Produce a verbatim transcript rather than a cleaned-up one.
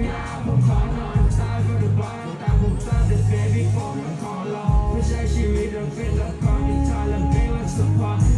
ยาผมขอนอนตายก็ได้บ้านแต่ผมตายแต่เบบี้ผมขอลองไม่ใช่ชีวิตเราเป็นละครนิทานและเพลงและสปอร์